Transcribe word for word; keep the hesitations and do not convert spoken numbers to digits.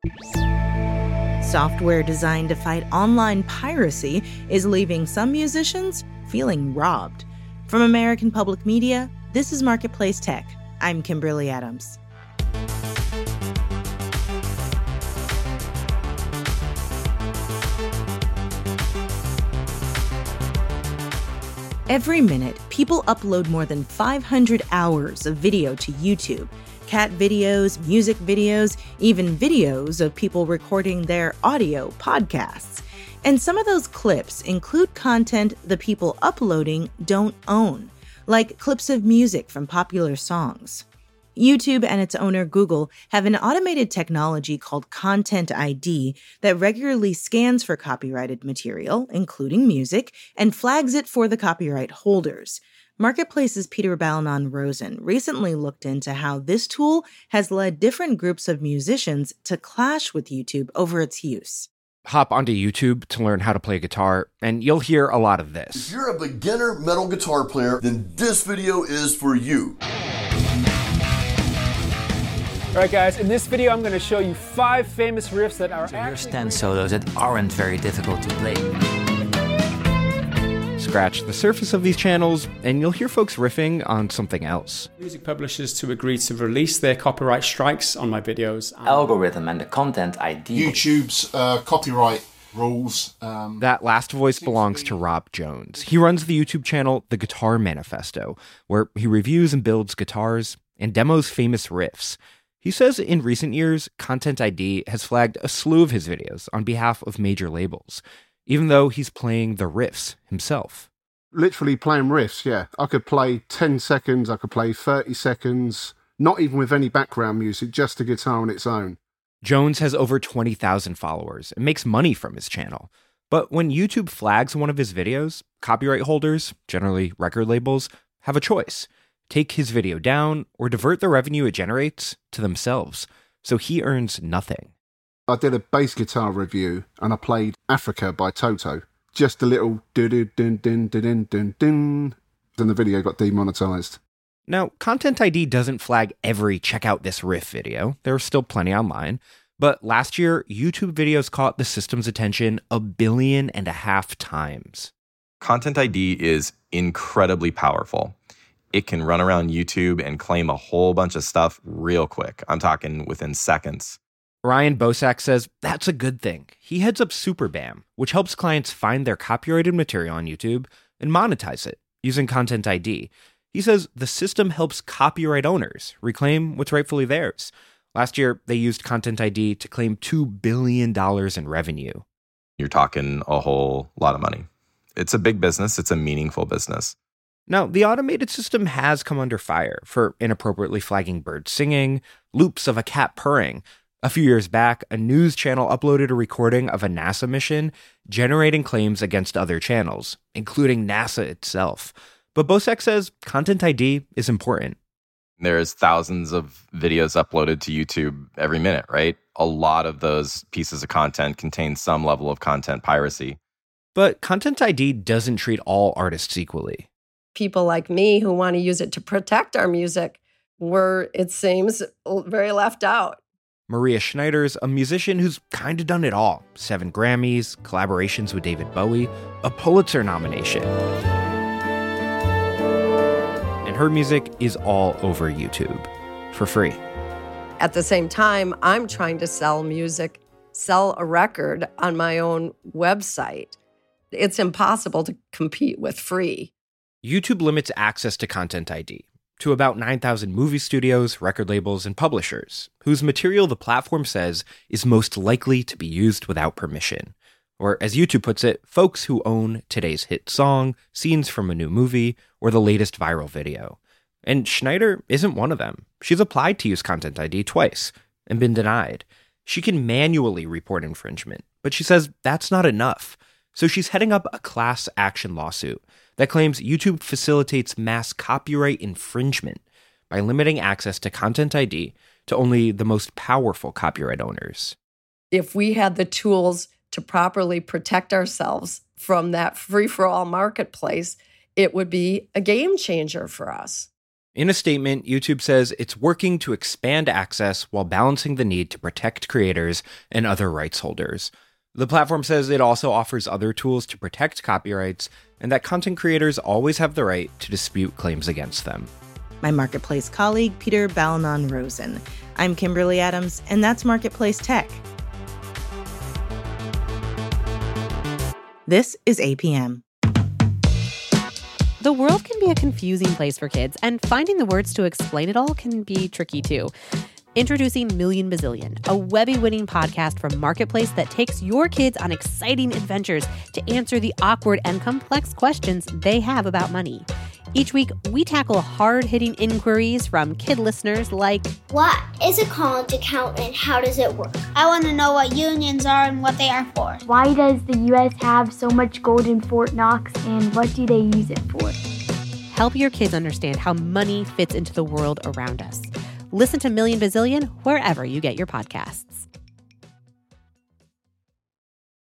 Software designed to fight online piracy is leaving some musicians feeling robbed. From American Public Media, this is Marketplace Tech. I'm Kimberly Adams. Every minute, people upload more than five hundred hours of video to YouTube. Cat videos, music videos, even videos of people recording their audio podcasts. And some of those clips include content the people uploading don't own, like clips of music from popular songs. YouTube and its owner, Google, have an automated technology called Content I D that regularly scans for copyrighted material, including music, and flags it for the copyright holders. Marketplace's Peter Balnon-Rosen recently looked into how this tool has led different groups of musicians to clash with YouTube over its use. Hop onto YouTube to learn how to play guitar, and you'll hear a lot of this. If you're a beginner metal guitar player, then this video is for you. Alright guys, in this video I'm going to show you five famous riffs that are so here's ten solos that aren't very difficult to play. Scratch the surface of these channels, and you'll hear folks riffing on something else. Music publishers to agree to release their copyright strikes on my videos. Algorithm and the Content I D. YouTube's uh, copyright rules. Um, that last voice belongs to Rob Jones. He runs the YouTube channel The Guitar Manifesto, where he reviews and builds guitars and demos famous riffs. He says in recent years, Content I D has flagged a slew of his videos on behalf of major labels, even though he's playing the riffs himself. Literally playing riffs, yeah. I could play ten seconds, I could play thirty seconds, not even with any background music, just the guitar on its own. Jones has over twenty thousand followers and makes money from his channel. But when YouTube flags one of his videos, copyright holders, generally record labels, have a choice. Take his video down or divert the revenue it generates to themselves, so he earns nothing. I did a bass guitar review and I played Africa by Toto. Just a little do-do-dun-dun-dun-dun-dun, and the video got demonetized. Now, Content I D doesn't flag every check out this riff video. There are still plenty online. But last year, YouTube videos caught the system's attention a billion and a half times. Content I D is incredibly powerful. It can run around YouTube and claim a whole bunch of stuff real quick. I'm talking within seconds. Ryan Bosak says that's a good thing. He heads up SuperBAM, which helps clients find their copyrighted material on YouTube and monetize it using Content I D. He says the system helps copyright owners reclaim what's rightfully theirs. Last year, they used Content I D to claim two billion dollars in revenue. You're talking a whole lot of money. It's a big business. It's a meaningful business. Now, the automated system has come under fire for inappropriately flagging birds singing, loops of a cat purring. A few years back, a news channel uploaded a recording of a NASA mission generating claims against other channels, including NASA itself. But Bosak says Content I D is important. There's thousands of videos uploaded to YouTube every minute, right? A lot of those pieces of content contain some level of content piracy. But Content I D doesn't treat all artists equally. People like me who want to use it to protect our music were, it seems, very left out. Maria Schneider's a musician who's kind of done it all. Seven Grammys, collaborations with David Bowie, a Pulitzer nomination. And her music is all over YouTube for free. At the same time, I'm trying to sell music, sell a record on my own website. It's impossible to compete with free. YouTube limits access to Content I D to about nine thousand movie studios, record labels, and publishers, whose material the platform says is most likely to be used without permission. Or, as YouTube puts it, folks who own today's hit song, scenes from a new movie, or the latest viral video. And Schneider isn't one of them. She's applied to use Content I D twice and been denied. She can manually report infringement, but she says that's not enough. So she's heading up a class action lawsuit that claims YouTube facilitates mass copyright infringement by limiting access to Content I D to only the most powerful copyright owners. If we had the tools to properly protect ourselves from that free-for-all marketplace, it would be a game changer for us. In a statement, YouTube says it's working to expand access while balancing the need to protect creators and other rights holders. The platform says it also offers other tools to protect copyrights and that content creators always have the right to dispute claims against them. My Marketplace colleague, Peter Balonon-Rosen. I'm Kimberly Adams, and that's Marketplace Tech. This is A P M. The world can be a confusing place for kids, and finding the words to explain it all can be tricky too. Introducing Million Bazillion, a Webby-winning podcast from Marketplace that takes your kids on exciting adventures to answer the awkward and complex questions they have about money. Each week, we tackle hard-hitting inquiries from kid listeners like, what is a college account and how does it work? I want to know what unions are and what they are for. Why does the U S have so much gold in Fort Knox and what do they use it for? Help your kids understand how money fits into the world around us. Listen to Million Bazillion wherever you get your podcasts.